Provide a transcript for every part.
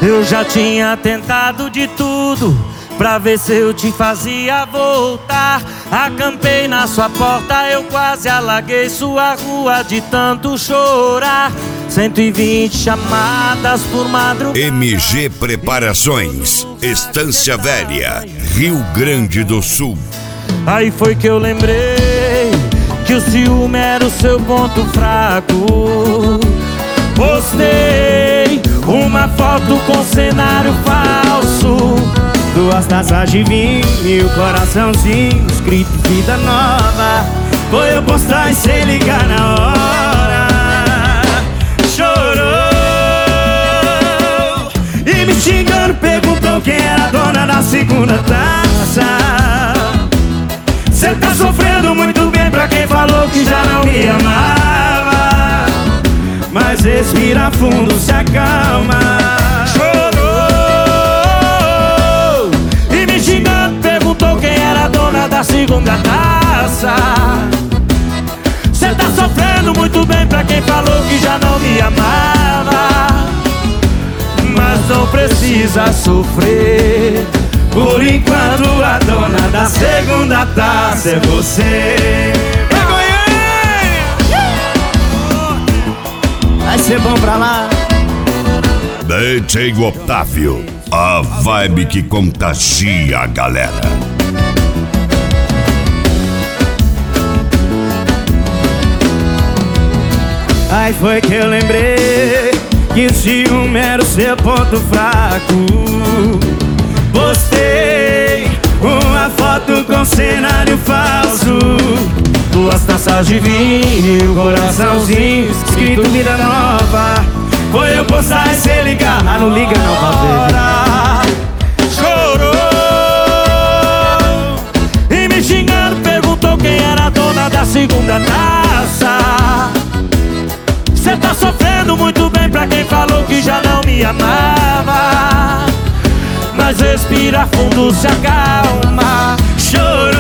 Eu já tinha tentado de tudo pra ver se eu te fazia voltar. Acampei na sua porta, eu quase alaguei sua rua de tanto chorar. 120 chamadas por madrugada. MG Preparações, Estância Velha, Rio Grande do Sul. Aí foi que eu lembrei que o ciúme era o seu ponto fraco. Postei uma foto com cenário falso, 2 taças de vinho e o coraçãozinho escrito vida nova. Foi eu postar e sem ligar na hora. Chorou e me xingando, perguntou quem era a dona da segunda taça. Cê tá sofrendo muito bem pra quem falou que já não me amava. Mas respira fundo, se acalma. chorou e me xingando, perguntou quem era a dona da segunda taça. Cê tá sofrendo muito bem pra quem falou que já não me amava. Mas não precisa sofrer, por enquanto a dona da segunda taça é você. Vai ser bom pra lá. DJ Otávio, a vibe que contagia a galera. Aí foi que eu lembrei que o ciúme era o seu ponto fraco. Postei uma foto com cenário falso, 2 taças de vinho e um coraçãozinho escrito vida nova. Foi eu postar e sem ligar. Ah, não liga não pra ver. Chorou e me xingando, perguntou quem era a dona da segunda taça. Cê tá sofrendo muito bem pra quem falou que já não me amava. Mas respira fundo, se acalma. Chorou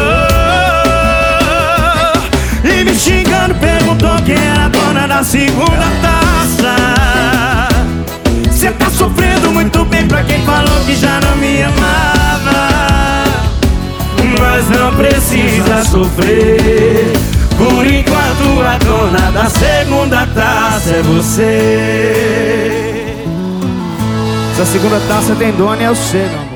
e me xingando, perguntou quem era a dona da segunda taça. Cê tá sofrendo muito bem pra quem falou que já não me amava. Mas não precisa sofrer, por enquanto a dona da segunda taça é você. Essa segunda taça tem dono e é o seu, meu amor.